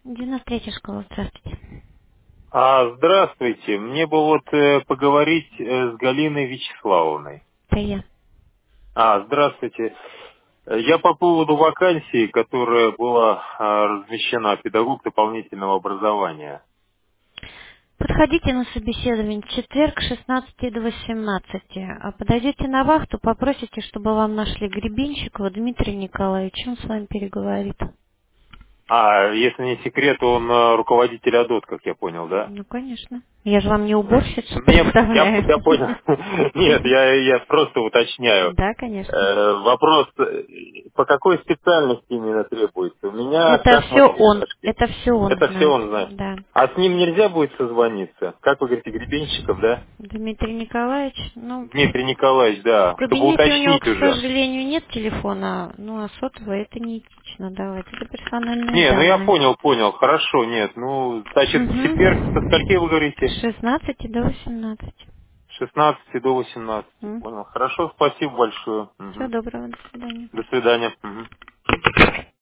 93-я школа, здравствуйте. Здравствуйте. Мне бы вот поговорить с Галиной Вячеславовной. Это я. Здравствуйте. Я по поводу вакансии, которая была размещена педагог дополнительного образования. Подходите на собеседование в четверг с 16 до 18. А подойдете на вахту, попросите, чтобы вам нашли Гребенщикова Дмитрия Николаевича. Он с вами переговорит. Если не секрет, он руководитель АДОТ, как я понял, да? Ну, конечно. Я же вам не уборщицу Я представляю. понял. Нет, я просто уточняю. Да, конечно. Вопрос, по какой специальности именно требуется? У меня Это все шахматы и он. шашки. Это все он Это все знает. он знает. Да. А с ним нельзя будет созвониться? Как вы говорите, Гребенщиков, да? Дмитрий Николаевич, ну, Дмитрий Николаевич, в да. Чтобы кабинете у него, уточнить к уже. сожалению, нет телефона, ну а сотовый это неэтично давать, это персональные Не, ну я данные. понял. Хорошо, нет. Ну, значит, в четверг со Угу. скольки вы говорите? С 16 до 18. С 16 до 18. Понял. Хорошо, спасибо большое. Всего Мгм. доброго, до свидания. До свидания. Мгм.